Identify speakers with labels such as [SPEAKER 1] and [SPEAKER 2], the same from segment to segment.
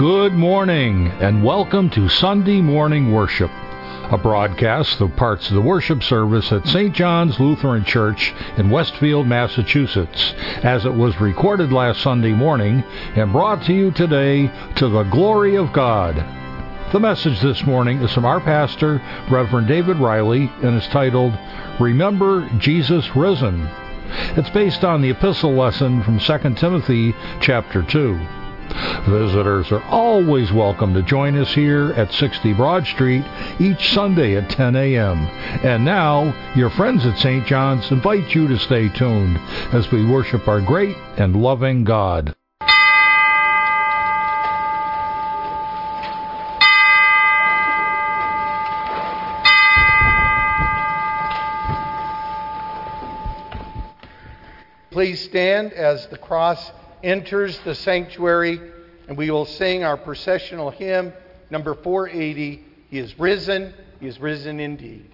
[SPEAKER 1] Good morning, and welcome to Sunday Morning Worship, a broadcast of parts of the worship service at St. John's Lutheran Church in Westfield, Massachusetts, as it was recorded last Sunday morning and brought to you today to the glory of God. The message this morning is from our pastor, Reverend David Riley, and is titled, Remember Jesus Risen. It's based on the epistle lesson from 2 Timothy chapter 2. Visitors are always welcome to join us here at 60 Broad Street each Sunday at 10 a.m. And now, your friends at St. John's invite you to stay tuned as we worship our great and loving God.
[SPEAKER 2] Please stand as the cross enters the sanctuary, and we will sing our processional hymn, number 480, He is risen indeed.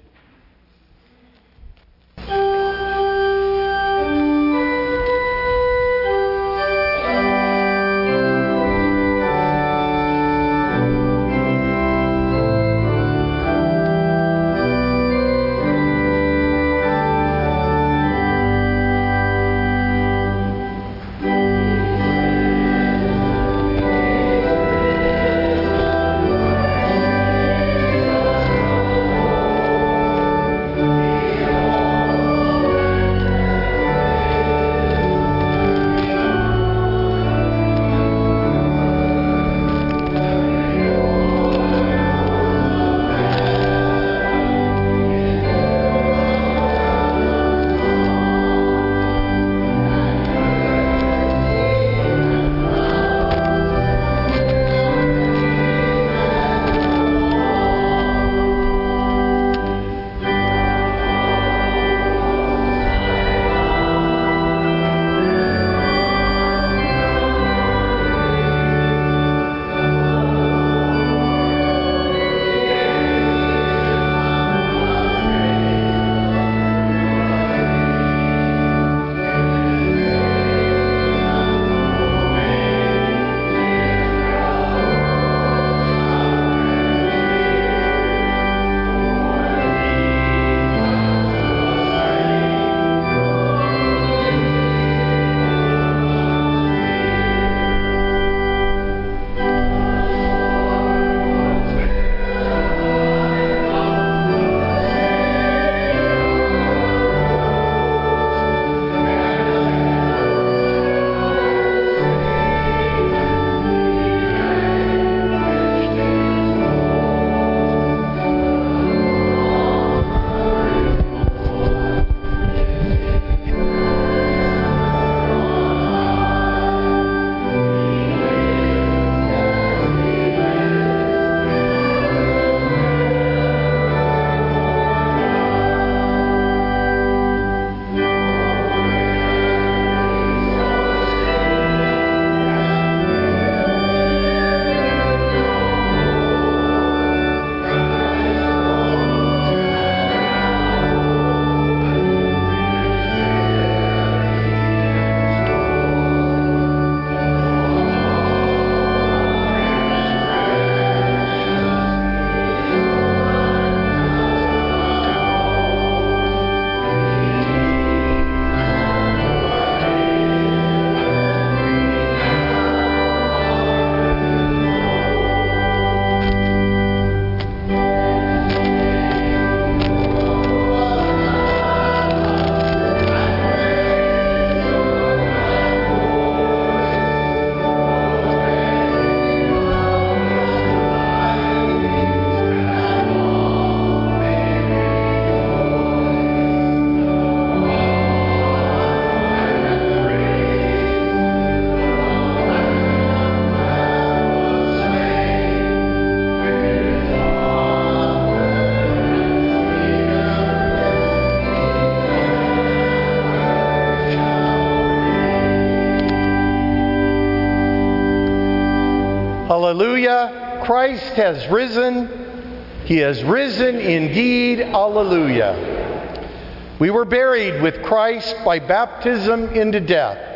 [SPEAKER 2] Hallelujah. Christ has risen. He has risen indeed. Hallelujah. We were buried with Christ by baptism into death,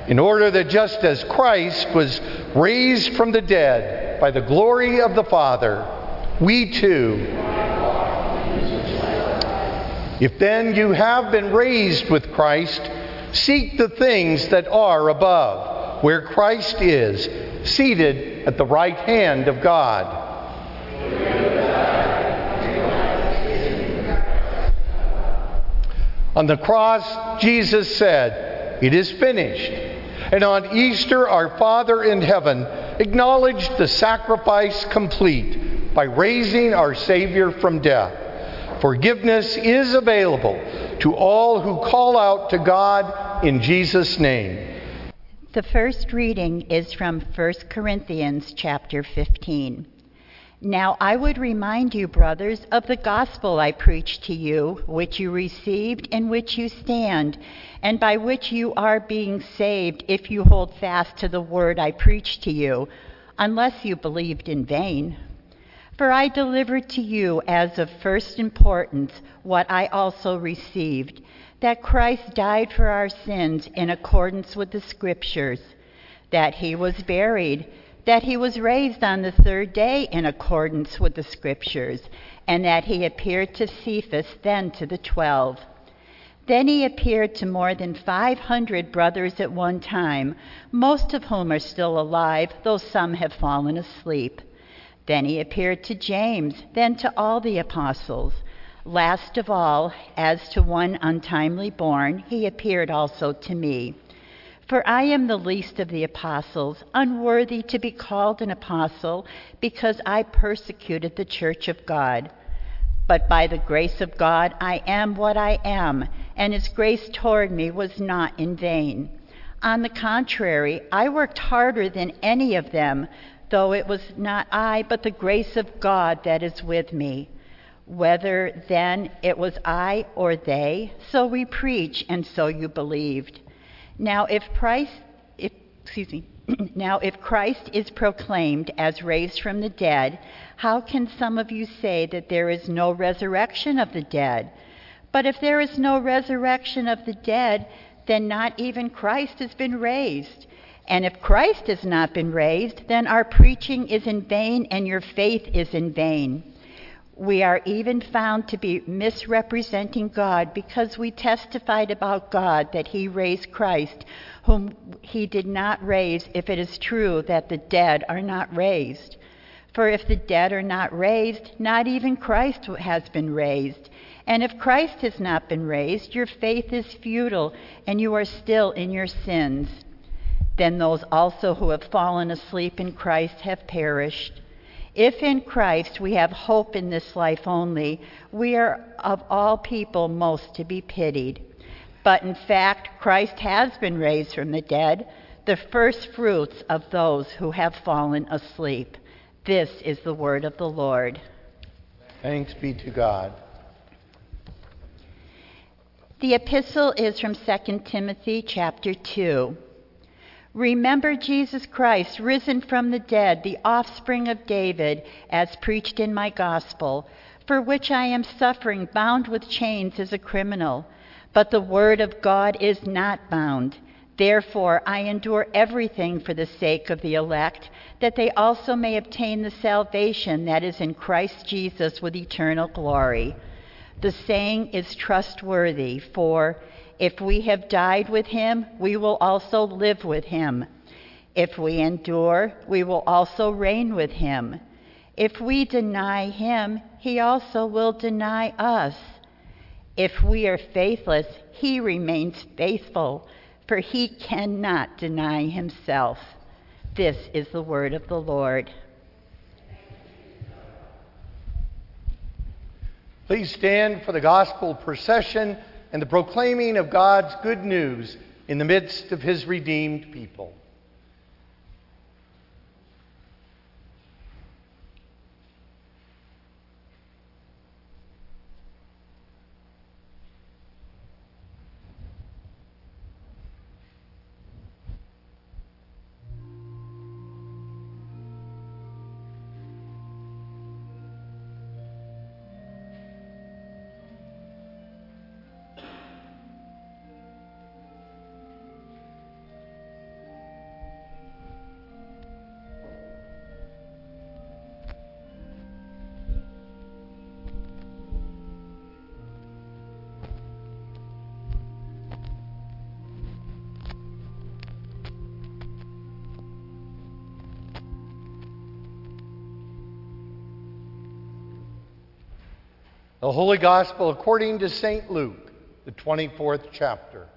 [SPEAKER 2] in order that just as Christ was raised from the dead by the glory of the Father, we too, if then you have been raised with Christ, seek the things that are above, where Christ is, seated at the right hand of God. On the cross, Jesus said, "It is finished." And on Easter, our Father in heaven acknowledged the sacrifice complete by raising our Savior from death. Forgiveness is available to all who call out to God in Jesus' name.
[SPEAKER 3] The first reading is from 1 Corinthians chapter 15. Now I would remind you, brothers, of the gospel I preached to you, which you received, in which you stand, and by which you are being saved, if you hold fast to the word I preached to you, unless you believed in vain. For I delivered to you as of first importance what I also received, that Christ died for our sins in accordance with the Scriptures, that he was buried, that he was raised on the third day in accordance with the Scriptures, and that he appeared to Cephas, then to the 12. Then he appeared to more than 500 brothers at one time, most of whom are still alive, though some have fallen asleep. Then he appeared to James, then to all the apostles. Last of all, as to one untimely born, he appeared also to me. For I am the least of the apostles, unworthy to be called an apostle, because I persecuted the church of God. But by the grace of God I am what I am, and his grace toward me was not in vain. On the contrary, I worked harder than any of them, though it was not I, but the grace of God that is with me. Whether then it was I or they, so we preach, and so you believed. Now if Christ is proclaimed as raised from the dead, how can some of you say that there is no resurrection of the dead? But if there is no resurrection of the dead, then not even Christ has been raised. And if Christ has not been raised, then our preaching is in vain and your faith is in vain. We are even found to be misrepresenting God because we testified about God that he raised Christ, whom he did not raise, if it is true that the dead are not raised. For if the dead are not raised, not even Christ has been raised. And if Christ has not been raised, your faith is futile, and you are still in your sins. Then those also who have fallen asleep in Christ have perished. If in Christ we have hope in this life only, we are of all people most to be pitied. But in fact, Christ has been raised from the dead, the first fruits of those who have fallen asleep. This is the word of the Lord.
[SPEAKER 2] Thanks be to God.
[SPEAKER 3] The epistle is from 2 Timothy chapter 2. Remember Jesus Christ, risen from the dead, the offspring of David, as preached in my gospel, for which I am suffering, bound with chains as a criminal. But the word of God is not bound. Therefore I endure everything for the sake of the elect, that they also may obtain the salvation that is in Christ Jesus with eternal glory. The saying is trustworthy, for if we have died with him, we will also live with him. If we endure, we will also reign with him. If we deny him, he also will deny us. If we are faithless, he remains faithful, for he cannot deny himself. This is the word of the Lord.
[SPEAKER 2] Please stand for the gospel procession and the proclaiming of God's good news in the midst of his redeemed people. The Holy Gospel according to St. Luke, the 24th chapter.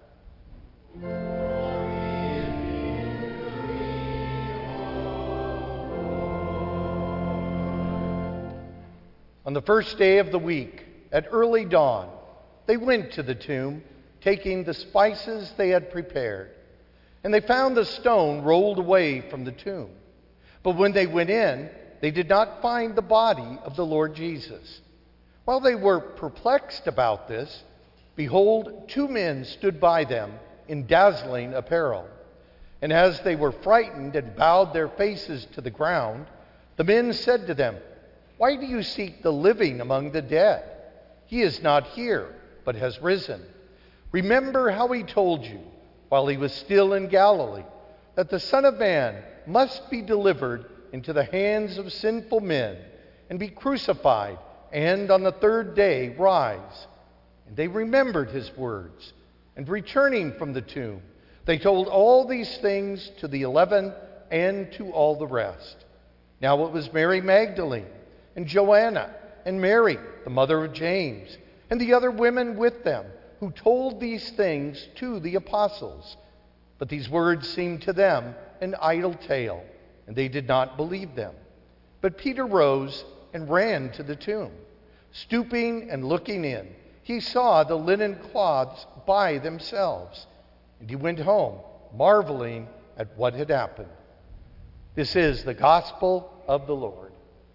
[SPEAKER 2] On the first day of the week, at early dawn, they went to the tomb, taking the spices they had prepared. And they found the stone rolled away from the tomb. But when they went in, they did not find the body of the Lord Jesus. While they were perplexed about this, behold, two men stood by them in dazzling apparel. And as they were frightened and bowed their faces to the ground, the men said to them, "Why do you seek the living among the dead? He is not here, but has risen. Remember how he told you, while he was still in Galilee, that the Son of Man must be delivered into the hands of sinful men and be crucified, and on the third day rise." And they remembered his words, and returning from the tomb, they told all these things to the 11 and to all the rest. Now it was Mary Magdalene, and Joanna, and Mary, the mother of James, and the other women with them, who told these things to the apostles. But these words seemed to them an idle tale, and they did not believe them. But Peter rose and ran to the tomb. Stooping and looking in, he saw the linen cloths by themselves, and he went home, marveling at what had happened. This is the gospel of the Lord.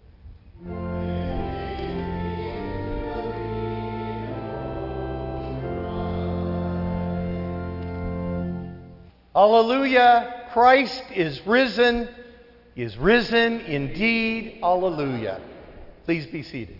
[SPEAKER 2] Alleluia! Christ is risen. He is risen indeed. Alleluia. Please be seated.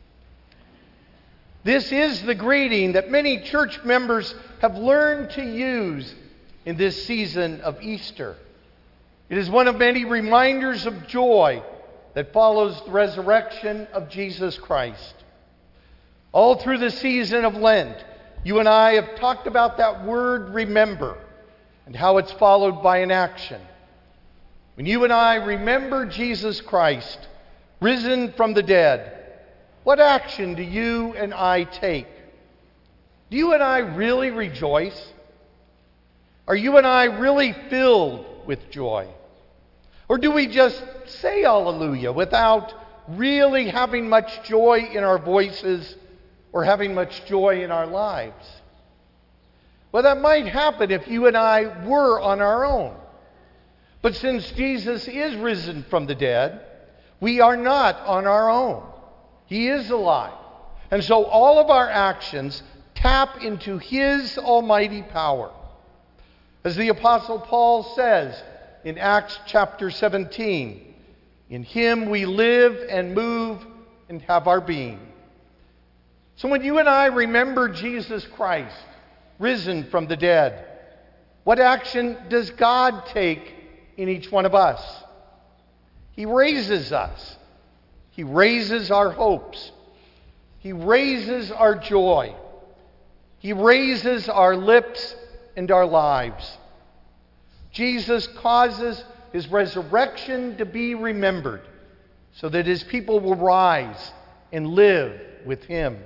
[SPEAKER 2] This is the greeting that many church members have learned to use in this season of Easter. It is one of many reminders of joy that follows the resurrection of Jesus Christ. All through the season of Lent, you and I have talked about that word remember, and how it's followed by an action. When you and I remember Jesus Christ, risen from the dead, what action do you and I take? Do you and I really rejoice? Are you and I really filled with joy? Or do we just say hallelujah without really having much joy in our voices or having much joy in our lives? Well, that might happen if you and I were on our own. But since Jesus is risen from the dead, we are not on our own. He is alive. And so all of our actions tap into His almighty power. As the Apostle Paul says in Acts chapter 17, in Him we live and move and have our being. So when you and I remember Jesus Christ, risen from the dead, what action does God take in each one of us? He raises us. He raises our hopes. He raises our joy. He raises our lips and our lives. Jesus causes His resurrection to be remembered so that His people will rise and live with Him.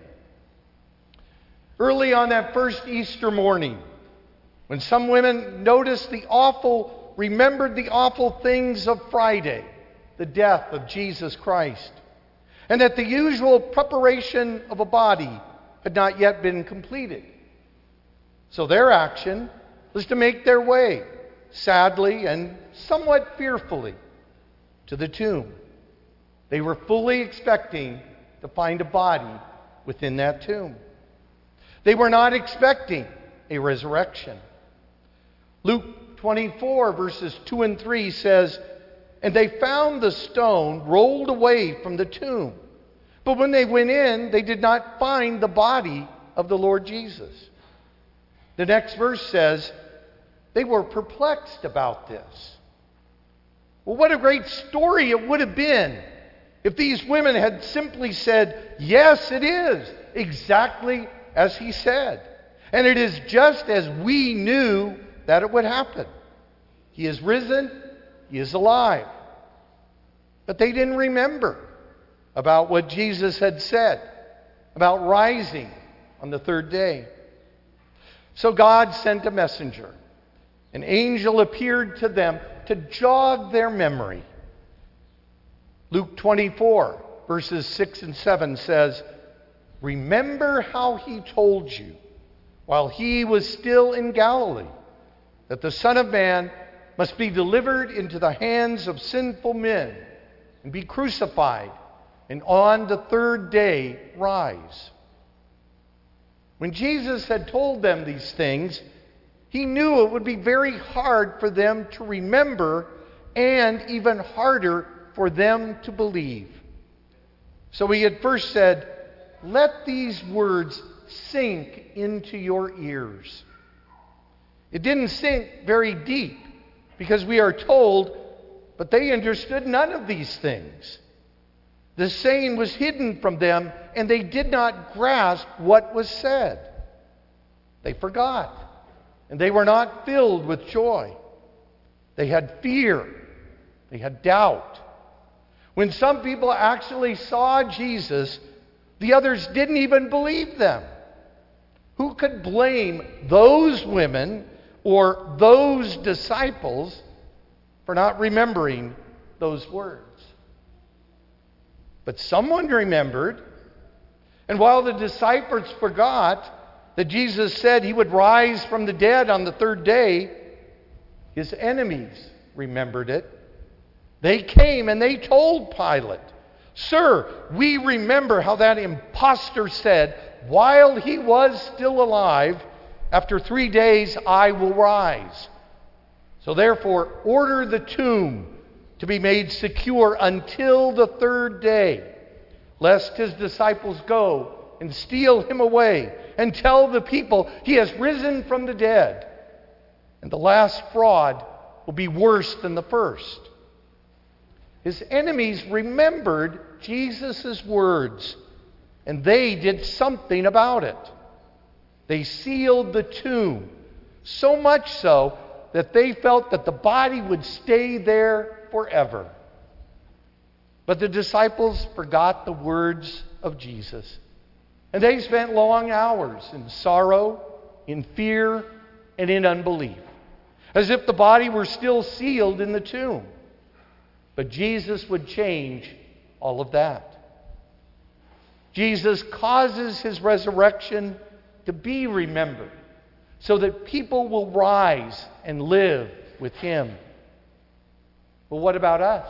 [SPEAKER 2] Early on that first Easter morning, when some women remembered the awful things of Friday, the death of Jesus Christ, and that the usual preparation of a body had not yet been completed. So their action was to make their way, sadly and somewhat fearfully, to the tomb. They were fully expecting to find a body within that tomb. They were not expecting a resurrection. Luke 24, verses 2 and 3 says, "And they found the stone rolled away from the tomb. But when they went in, they did not find the body of the Lord Jesus." The next verse says, "They were perplexed about this." Well, what a great story it would have been if these women had simply said, "Yes, it is exactly as he said. And it is just as we knew that it would happen. He is risen, He is alive." But they didn't remember about what Jesus had said. about rising on the third day. So God sent a messenger. An angel appeared to them to jog their memory. Luke 24, verses 6 and 7 says, "Remember how he told you, while he was still in Galilee, that the Son of Man must be delivered into the hands of sinful men and be crucified, and on the third day rise." When Jesus had told them these things, he knew it would be very hard for them to remember and even harder for them to believe. So he had first said, "Let these words sink into your ears." It didn't sink very deep because we are told, but they understood none of these things. The saying was hidden from them, and they did not grasp what was said. They forgot, and they were not filled with joy. They had fear. They had doubt. When some people actually saw Jesus, the others didn't even believe them. Who could blame those women or those disciples for not remembering those words? But someone remembered, and while the disciples forgot that Jesus said he would rise from the dead on the third day, his enemies remembered it. They came and they told Pilate, "Sir, we remember how that impostor said, while he was still alive, 'After 3 days I will rise.' So therefore, order the tomb to be made secure until the third day, lest his disciples go and steal him away and tell the people he has risen from the dead. And the last fraud will be worse than the first." His enemies remembered Jesus' words, and they did something about it. They sealed the tomb, so much so that they felt that the body would stay there forever. But the disciples forgot the words of Jesus, and they spent long hours in sorrow, in fear, and in unbelief, as if the body were still sealed in the tomb. But Jesus would change all of that. Jesus causes his resurrection to be remembered so that people will rise and live with him. Well, what about us?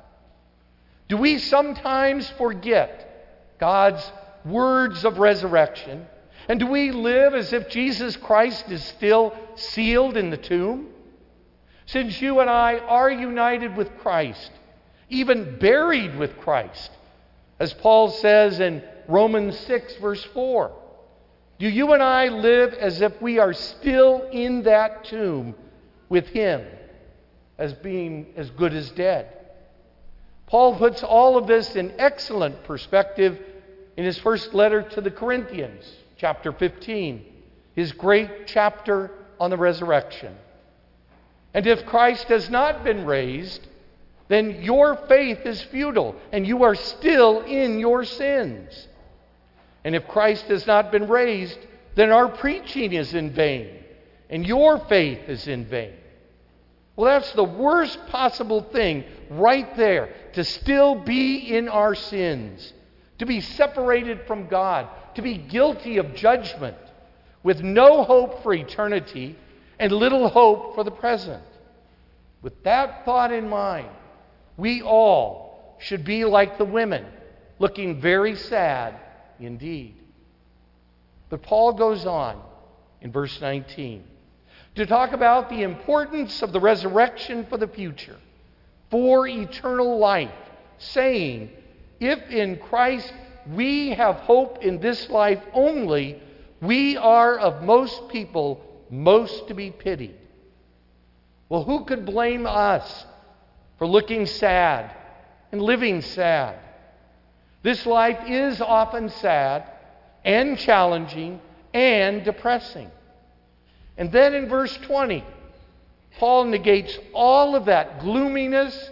[SPEAKER 2] Do we sometimes forget God's words of resurrection? And do we live as if Jesus Christ is still sealed in the tomb? Since you and I are united with Christ, even buried with Christ, as Paul says in Romans 6, verse 4, do you and I live as if we are still in that tomb with him, as being as good as dead? Paul puts all of this in excellent perspective in his first letter to the Corinthians, chapter 15, his great chapter on the resurrection. And if Christ has not been raised, then your faith is futile, and you are still in your sins. And if Christ has not been raised, then our preaching is in vain, and your faith is in vain. Well, that's the worst possible thing right there, to still be in our sins, to be separated from God, to be guilty of judgment, with no hope for eternity and little hope for the present. With that thought in mind, we all should be like the women, looking very sad indeed. But Paul goes on in verse 19 to talk about the importance of the resurrection for the future, for eternal life, saying, if in Christ we have hope in this life only, we are of most people most to be pitied. Well, who could blame us for looking sad and living sad? This life is often sad and challenging and depressing. And then in verse 20, Paul negates all of that gloominess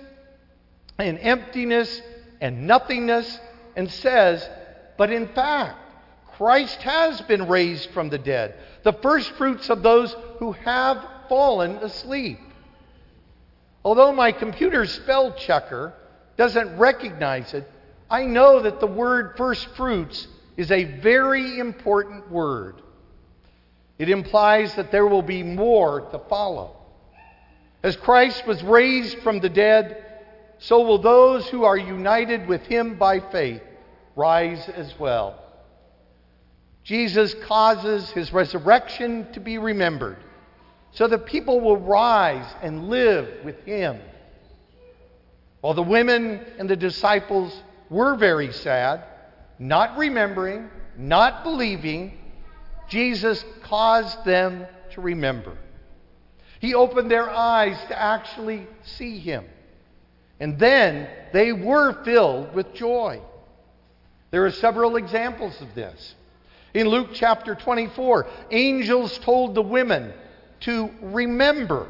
[SPEAKER 2] and emptiness and nothingness and says, but in fact, Christ has been raised from the dead, the first fruits of those who have fallen asleep. Although my computer spell checker doesn't recognize it, I know that the word first fruits is a very important word. It implies that there will be more to follow. As Christ was raised from the dead, so will those who are united with him by faith rise as well. Jesus causes his resurrection to be remembered, so that people will rise and live with him. While the women and the disciples were very sad, not remembering, not believing, Jesus caused them to remember. He opened their eyes to actually see him. And then they were filled with joy. There are several examples of this. In Luke chapter 24, angels told the women to remember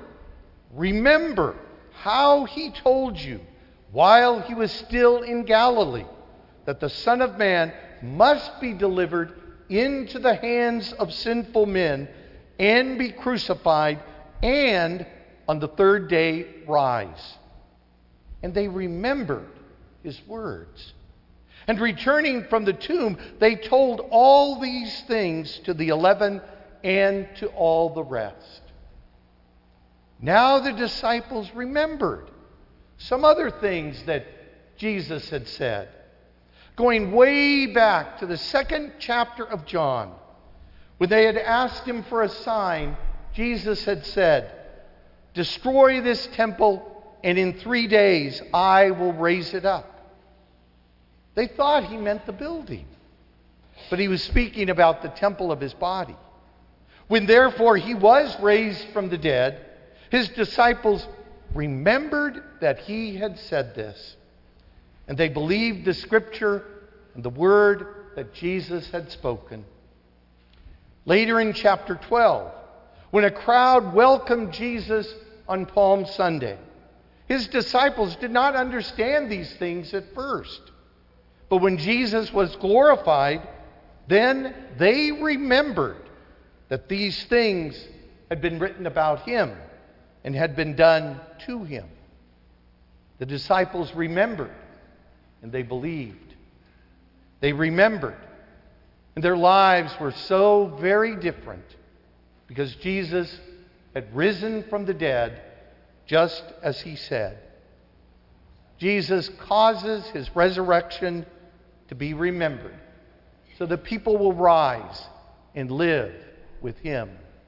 [SPEAKER 2] how he told you while he was still in Galilee, that the Son of Man must be delivered into the hands of sinful men and be crucified and on the third day rise. And they remembered his words. And returning from the tomb, they told all these things to the 11 and to all the rest. Now the disciples remembered some other things that Jesus had said. Going way back to the 2nd chapter of John, when they had asked him for a sign, Jesus had said, "Destroy this temple, and in 3 days I will raise it up." They thought he meant the building, but he was speaking about the temple of his body. When therefore he was raised from the dead, his disciples remembered that he had said this, and they believed the scripture and the word that Jesus had spoken. Later in chapter 12, when a crowd welcomed Jesus on Palm Sunday, his disciples did not understand these things at first. But when Jesus was glorified, then they remembered that these things had been written about him and had been done to him. The disciples remembered, and they believed. They remembered, and their lives were so very different because Jesus had risen from the dead just as he said. Jesus causes his resurrection to be remembered so that people will rise and live with him.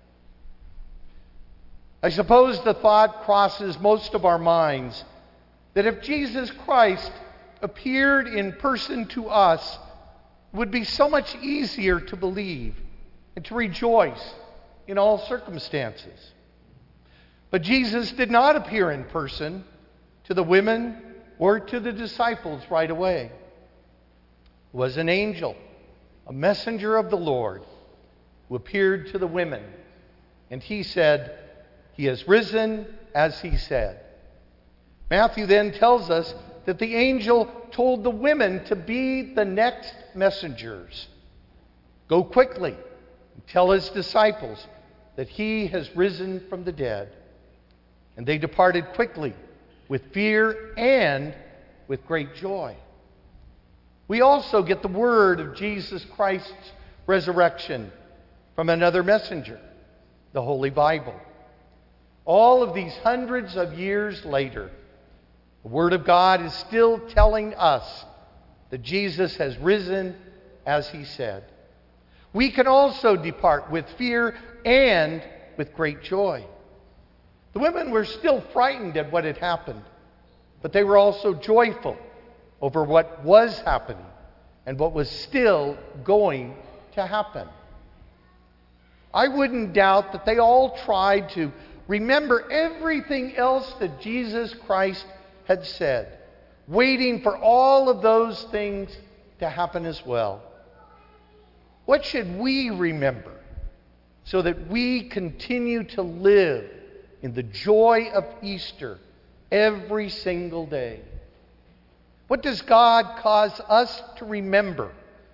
[SPEAKER 2] I suppose the thought crosses most of our minds that if Jesus Christ appeared in person to us, it would be so much easier to believe and to rejoice in all circumstances. But Jesus did not appear in person to the women or to the disciples right away. It was an angel, a messenger of the Lord, who appeared to the women. And he said, "He has risen as he said." Matthew then tells us that the angel told the women to be the next messengers. Go quickly and tell his disciples that he has risen from the dead. And they departed quickly with fear and with great joy. We also get the word of Jesus Christ's resurrection from another messenger, the Holy Bible. All of these hundreds of years later, the Word of God is still telling us that Jesus has risen as he said. We can also depart with fear and with great joy. The women were still frightened at what had happened, but they were also joyful over what was happening and what was still going to happen. I wouldn't doubt that they all tried to remember everything else that Jesus Christ had said, waiting for all of those things to happen as well. What should we remember so that we continue to live in the joy of Easter every single day? What does God cause us to remember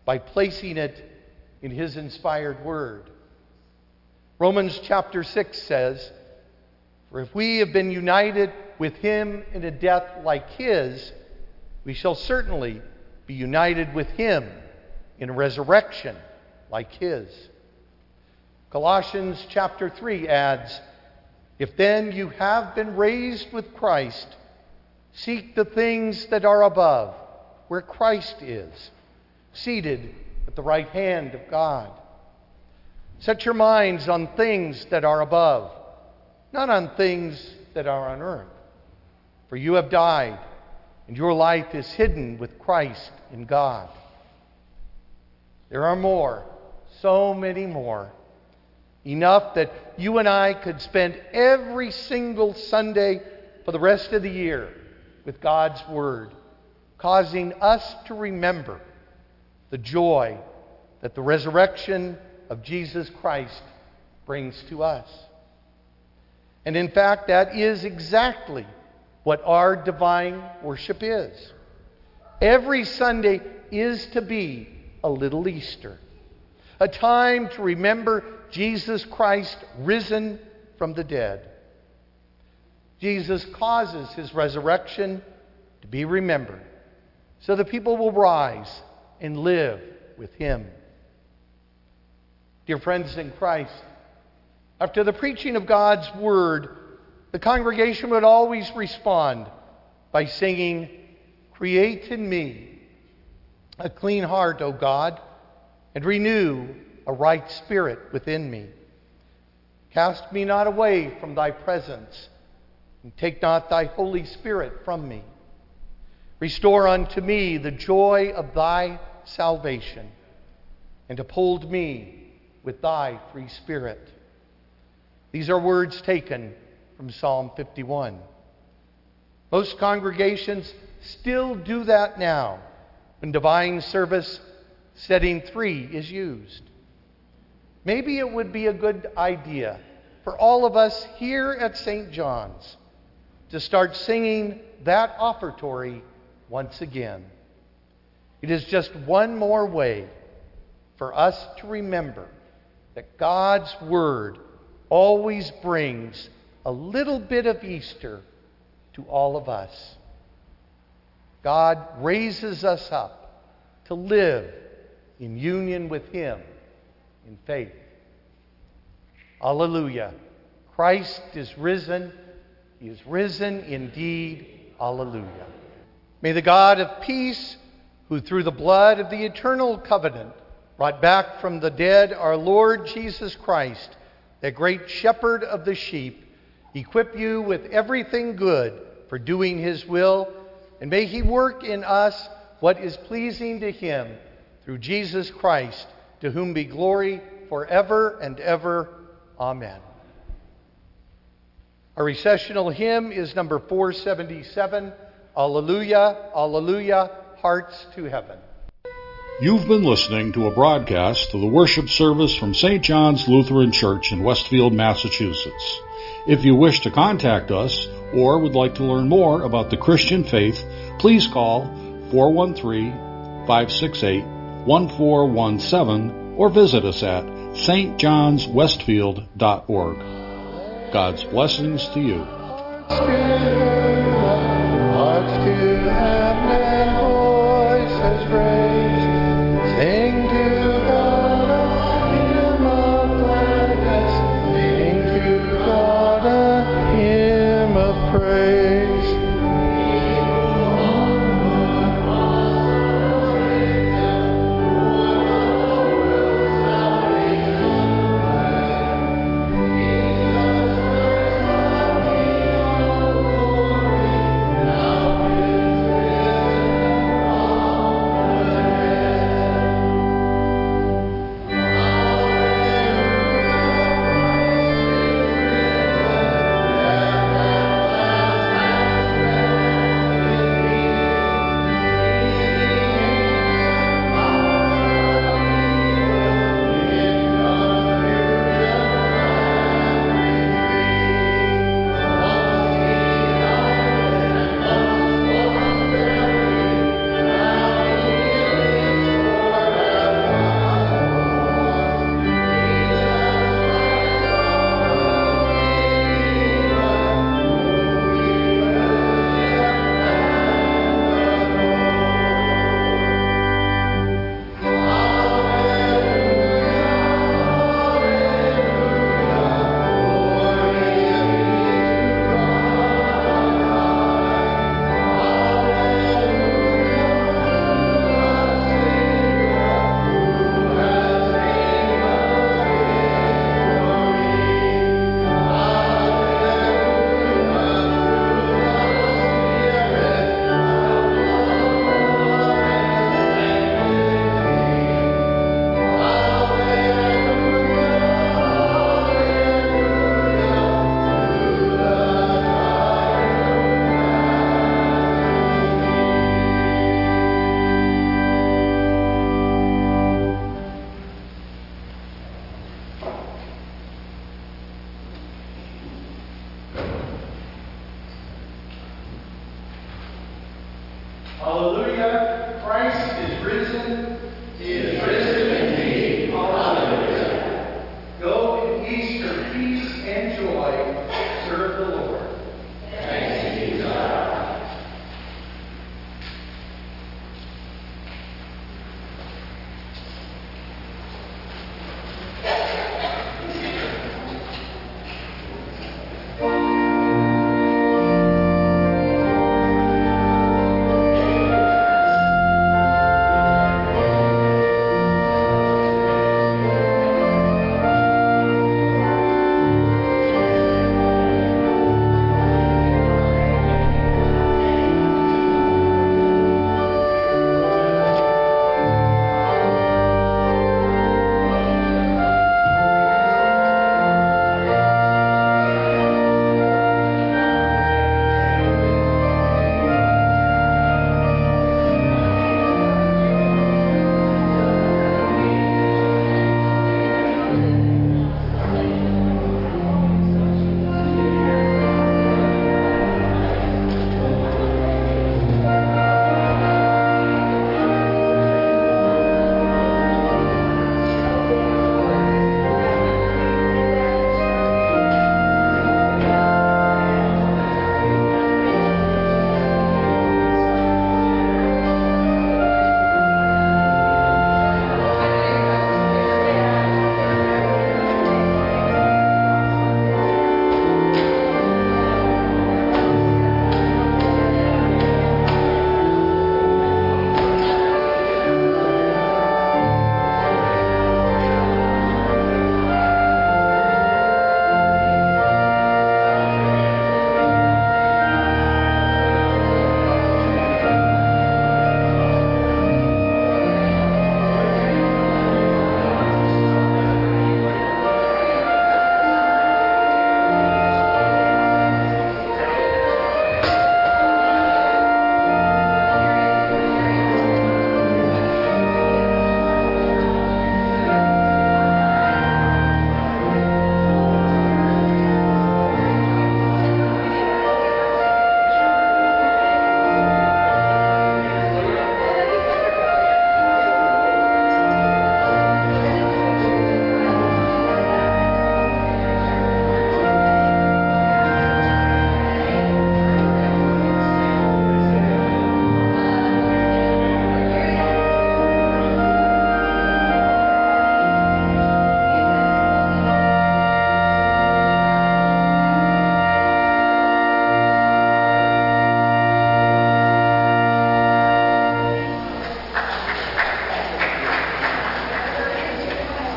[SPEAKER 2] by placing it in His inspired Word. Romans chapter 6 says, "For if we have been united with Him in a death like His, we shall certainly be united with Him in a resurrection like His." Colossians chapter 3 adds, "If then you have been raised with Christ, seek the things that are above, where Christ is, seated at the right hand of God. Set your minds on things that are above, not on things that are on earth. For you have died, and your life is hidden with Christ in God." There are more, so many more. Enough that you and I could spend every single Sunday for the rest of the year with God's Word, causing us to remember the joy that the resurrection of Jesus Christ brings to us. And in fact, that is exactly what our divine worship is. Every Sunday is to be a little Easter, a time to remember Jesus Christ risen from the dead. Jesus causes His resurrection to be remembered so that people will rise and live with Him. Dear friends in Christ, after the preaching of God's Word, the congregation would always respond by singing, "Create in me a clean heart, O God, and renew a right spirit within me. Cast me not away from Thy presence, and take not Thy Holy Spirit from me. Restore unto me the joy of Thy salvation, and uphold me with Thy free Spirit." These are words taken from Psalm 51. Most congregations still do that now when divine service setting 3 is used. Maybe it would be a good idea for all of us here at St. John's to start singing that offertory once again. It is just one more way for us to remember that God's Word always brings a little bit of Easter to all of us. God raises us up to live in union with Him in faith. Alleluia. Christ is risen. He is risen indeed. Alleluia. May the God of peace, who through the blood of the eternal covenant brought back from the dead our Lord Jesus Christ, the great shepherd of the sheep, equip you with everything good for doing His will, and may He work in us what is pleasing to Him through Jesus Christ, to whom be glory forever and ever. Amen. Our recessional hymn is number 477, Alleluia, Alleluia, Hearts to Heaven.
[SPEAKER 1] You've been listening to a broadcast of the worship service from St. John's Lutheran Church in Westfield, Massachusetts. If you wish to contact us or would like to learn more about the Christian faith, please call 413-568-1417 or visit us at stjohnswestfield.org. God's blessings to you.